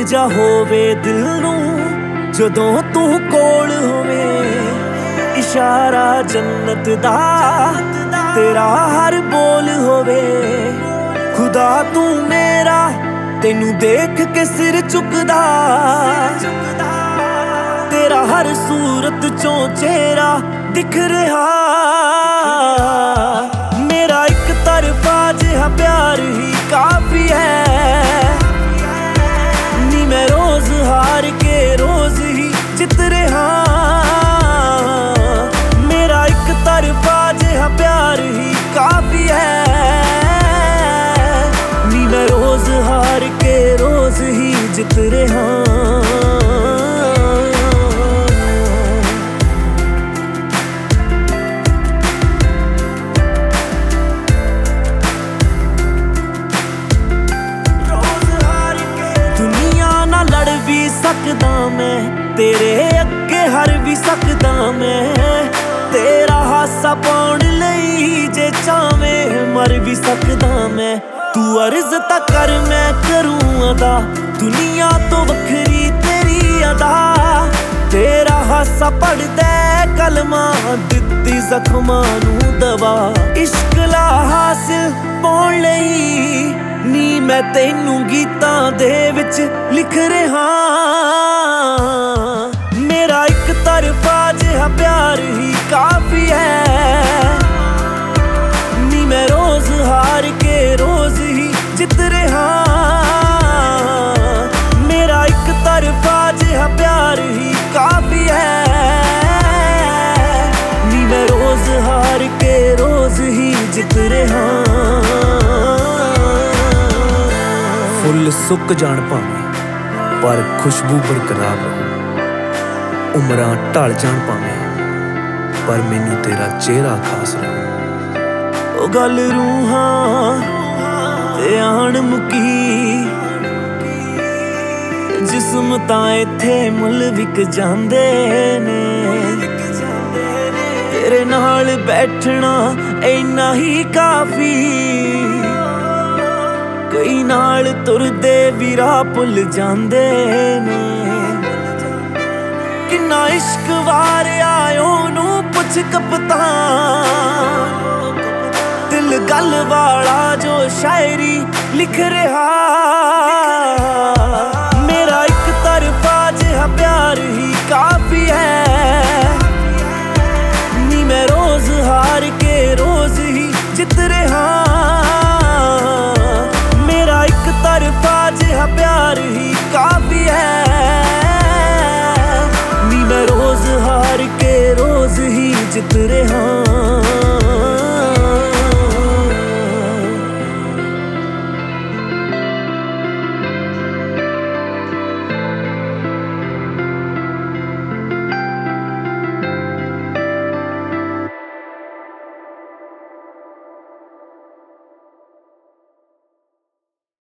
ਜਾ ਹੋਵੇ ਦਿਲ ਨੂੰ ਜਦੋਂ ਤੂੰ ਕੋਲ ਹੋਵੇ। ਇਸ਼ਾਰਾ ਜੰਨਤ ਦਾ ਤੇਰਾ ਹਰ ਬੋਲ ਹੋਵੇ। ਖੁਦਾ ਤੂੰ ਮੇਰਾ ਤੈਨੂੰ ਦੇਖ ਕੇ ਸਿਰ ਝੁਕਦਾ। ਤੇਰਾ ਹਰ ਸੂਰਤ ਚੋਂ ਚਿਹਰਾ ਦਿਖ ਰਿਹਾ। ਮੇਰਾ ਇੱਕ ਤਰਫਾ ਜਿਹਾ ਪਿਆਰ ਹੀ ਕਾਫੀ ਹੈ। ਨੀ ਮੈਂ ਰੋਜ਼ ਹਾਰ ਕੇ ਰੋਜ਼ ਹੀ ਜਿੱਤ ਰਿਹਾ। ਮੇਰਾ ਇੱਕ ਤਰਫਾ ਜਿਹਾ ਪਿਆਰ ਹੀ ਕਾਫੀ ਹੈ। ਨੀ ਮੈਂ ਰੋਜ਼ ਹਾਰ ਕੇ ਰੋਜ਼ ਹੀ ਜਿੱਤ ਰਿਹਾ। ਸਕਦਾ ਮੈਂ ਤੇਰੇ ਅੱਗੇ ਹਰ ਵੀ ਸਕਦਾ ਮੈਂ। ਤੇਰਾ ਹਾਸਾ ਪਾਉਣ ਲਈ ਜੇ ਚਾਵੇਂ ਮਰ ਵੀ ਸਕਦਾ ਮੈਂ। ਤੂੰ ਅਰਜ਼ ਤਾਂ ਕਰ ਮੈਂ ਕਰੂੰ ਅਦਾ ਦੁਨੀਆ ਤੋਂ ਵੱਖਰੀ ਤੇਰੀ ਅਦਾ। ਤੇਰਾ ਹਾਸਾ ਪੜਦਾ ਕਲਮਾਂ ਦਿੱਤੀ ਜ਼ਖਮਾਂ ਨੂੰ ਦਵਾ। ਇਸ਼ਕ ਲਾ ਹਾਸਿਲ ਪਾਉਣ ਲਈ ਨੀ ਮੈਂ ਤੈਨੂੰ ਗੀਤਾਂ ਦੇ ਵਿੱਚ ਲਿਖ ਰਿਹਾ। ਮੇਰਾ ਇੱਕ ਤਰਫਾ ਜਿਹਾ ਪਿਆਰ ਹੀ ਕਾਫੀ ਹੈ। ਨੀ ਮੈਂ ਰੋਜ਼ ਹਾਰ ਕੇ ਰੋਜ਼ ਹੀ ਜਿੱਤ ਰਿਹਾ। ਮੇਰਾ ਇੱਕ ਤਰਫਾ ਜਿਹਾ ਪਿਆਰ ਹੀ ਕਾਫੀ ਹੈ। ਨੀ ਮੈਂ ਰੋਜ਼ ਹਾਰ ਕੇ ਰੋਜ਼ ਹੀ ਜਿੱਤ ਰਿਹਾ। ਫੁੱਲ ਸੁੱਕ ਜਾਣ ਭਾਵੇਂ ਪਰ ਖੁਸ਼ਬੂ ਬਰਕਰਾਰ ਰਹੂ। ਉਮਰਾਂ ਢਲ ਜਾਣ ਭਾਵੇਂ ਪਰ ਮੈਨੂੰ ਤੇਰਾ ਚਿਹਰਾ ਖਾਸ ਰਹੂ। ਉਹ ਗੱਲ ਰੂਹਾਂ ਤੇ ਆਣ ਮੁੱਕੀ। ਜਿਸਮ ਤਾਂ ਇੱਥੇ ਮੁੱਲ ਵਿਕ ਜਾਂਦੇ ਨੇ। ਤੇਰੇ ਨਾਲ ਬੈਠਣਾ ਇੰਨਾ ਹੀ ਕਾਫੀ। ਕਈ ਨਾਲ ਤੁਰਦੇ ਵੀ ਰਾਹ ਭੁੱਲ ਜਾਂਦੇ ਨੇ। ਕਿੰਨਾ ਇਸ਼ਕ ਵਾਰਿਆ ਉਹਨੂੰ ਪੁੱਛ ਕਪਤਾਨ। ਦਿਲ ਗੱਲ ਵਾਲਾ ਜੋ ਸ਼ਾਇਰੀ ਲਿਖ ਰਿਹਾ। ਮੇਰਾ ਇੱਕ ਤਰਫਾ ਜਿਹਾ ਪਿਆਰ ਹੀ ਕਾਫੀ ਹੈ। ਨੀ ਮੈਂ ਰੋਜ਼ ਹਾਰ ਕੇ ਰੋਜ਼ ਹੀ ਜਿੱਤ ਰਿਹਾ। ਤਰਫਾ ਜਿਹਾ ਪਿਆਰ ਹੀ ਕਾਫੀ ਹੈ। ਨੀ ਮੈਂ ਰੋਜ਼ ਹਾਰ ਕੇ ਰੋਜ਼ ਹੀ ਜਿੱਤ ਰਿਹਾ।